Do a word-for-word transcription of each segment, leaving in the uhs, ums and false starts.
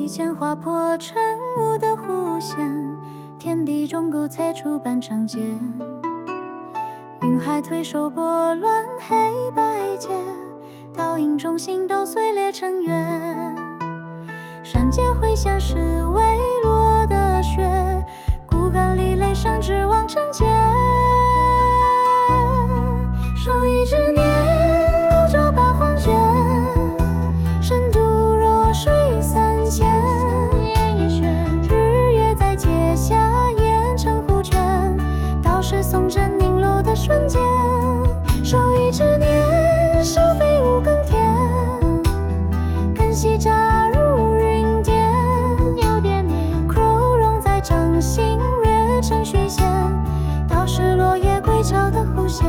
以前划破晨雾的弧线，天地钟鼓催出半长街。云海推手拨乱黑白阶，倒影中星斗碎裂成月。山界回响是微落的雪，骨干里雷声直往城界。手一执念，路舟八荒卷，深度弱水三千。日月在阶下演成湖泉，道是松针凝落的瞬间。手一执念，手飞五更天，根系扎入云巅。枯荣在掌心掠成虚线，道是落叶归巢的弧线。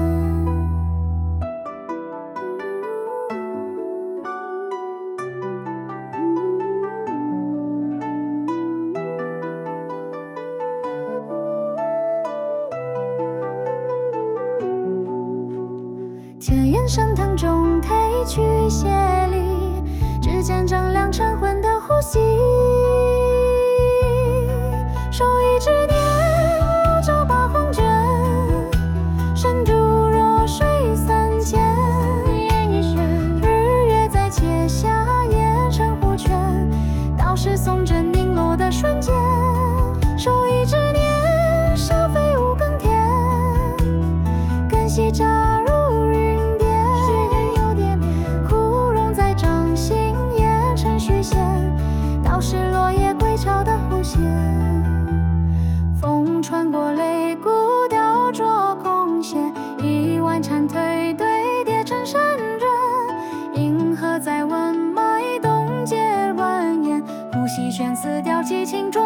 天眼升腾中褪去斜离，指尖丈量晨昏的呼吸。手一执念，路舟八荒卷，深度弱水三千。日月在阶下演成湖泉，道是松针凝落的瞬间。手一执念，手飞五更天，根系扎入是落叶归巢的弧线。风穿过擂鼓，雕琢空隙，一弯蝉蜕堆叠成山峦。银河在文脉，冻结蜿蜒，呼吸悬丝调激情浊。